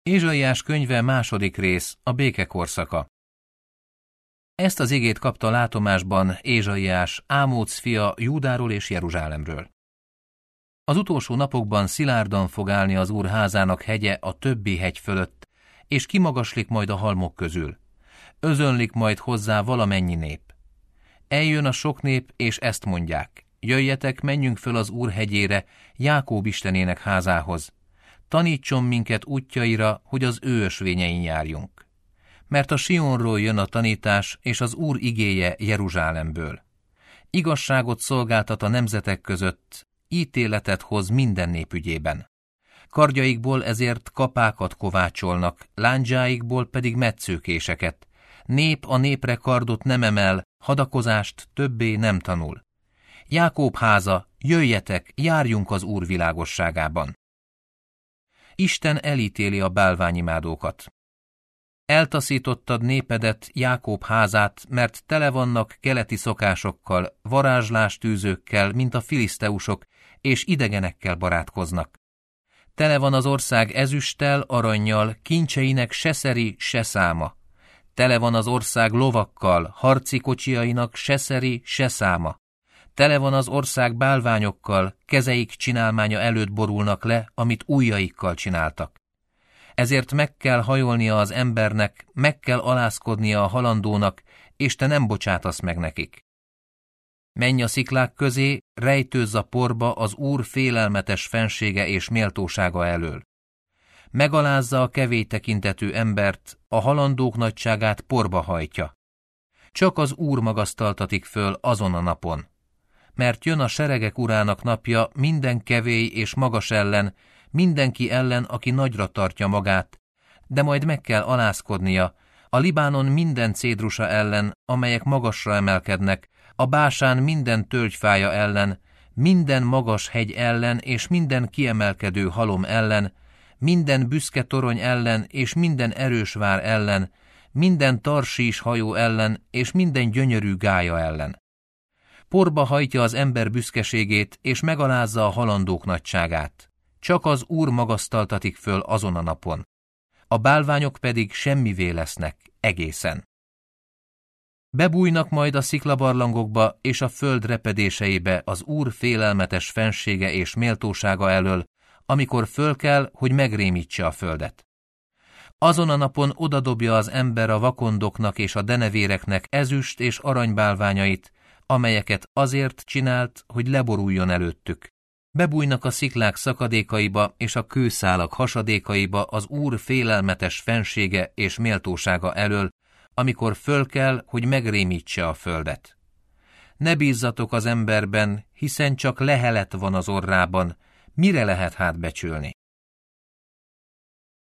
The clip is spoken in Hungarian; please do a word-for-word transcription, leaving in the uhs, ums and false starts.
Ézsaiás könyve második rész, a béke korszaka. Ezt az igét kapta látomásban Ézsaiás, Ámóc fia Júdáról és Jeruzsálemről. Az utolsó napokban szilárdan fog állni az Úr házának hegye a többi hegy fölött, és kimagaslik majd a halmok közül. Özönlik majd hozzá valamennyi nép. Eljön a sok nép, és ezt mondják: jöjjetek, menjünk föl az Úr hegyére, Jákób istenének házához. Tanítson minket útjaira, hogy az ő ösvényein járjunk. Mert a Sionról jön a tanítás, és az Úr igéje Jeruzsálemből. Igazságot szolgáltat a nemzetek között, ítéletet hoz minden nép ügyében. Kardjaikból ezért kapákat kovácsolnak, lándzsáikból pedig metszőkéseket. Nép a népre kardot nem emel, hadakozást többé nem tanul. Jákób háza, jöjjetek, járjunk az Úr világosságában. Isten elítéli a bálványimádókat. Eltaszítottad népedet, Jákób házát, mert tele vannak keleti szokásokkal, varázslástűzőkkel, mint a filiszteusok, és idegenekkel barátkoznak. Tele van az ország ezüsttel, arannyal, kincseinek se szeri, se száma. Tele van az ország lovakkal, harci kocsiainak se szeri, se száma. Tele van az ország bálványokkal, kezeik csinálmánya előtt borulnak le, amit ujjaikkal csináltak. Ezért meg kell hajolnia az embernek, meg kell alázkodnia a halandónak, és te nem bocsátasz meg nekik. Menj a sziklák közé, rejtőzz a porba az Úr félelmetes fensége és méltósága elől. Megalázza a kevély tekintetű embert, a halandók nagyságát porba hajtja. Csak az Úr magasztaltatik föl azon a napon. Mert jön a seregek urának napja minden kevély és magas ellen, mindenki ellen, aki nagyra tartja magát, de majd meg kell alázkodnia, a Libánon minden cédrusa ellen, amelyek magasra emelkednek, a Básán minden tölgyfája ellen, minden magas hegy ellen és minden kiemelkedő halom ellen, minden büszke torony ellen és minden erős vár ellen, minden tarsís hajó ellen és minden gyönyörű gálya ellen. Porba hajtja az ember büszkeségét, és megalázza a halandók nagyságát. Csak az Úr magasztaltatik föl azon a napon. A bálványok pedig semmivé lesznek egészen. Bebújnak majd a sziklabarlangokba és a föld repedéseibe az Úr félelmetes fensége és méltósága elől, amikor föl kell, hogy megrémítse a földet. Azon a napon odadobja az ember a vakondoknak és a denevéreknek ezüst és aranybálványait, amelyeket azért csinált, hogy leboruljon előttük. Bebújnak a sziklák szakadékaiba és a kőszálak hasadékaiba az Úr félelmetes fensége és méltósága elől, amikor föl kell, hogy megrémítse a földet. Ne bízzatok az emberben, hiszen csak lehelet van az orrában, mire lehet hát becsülni?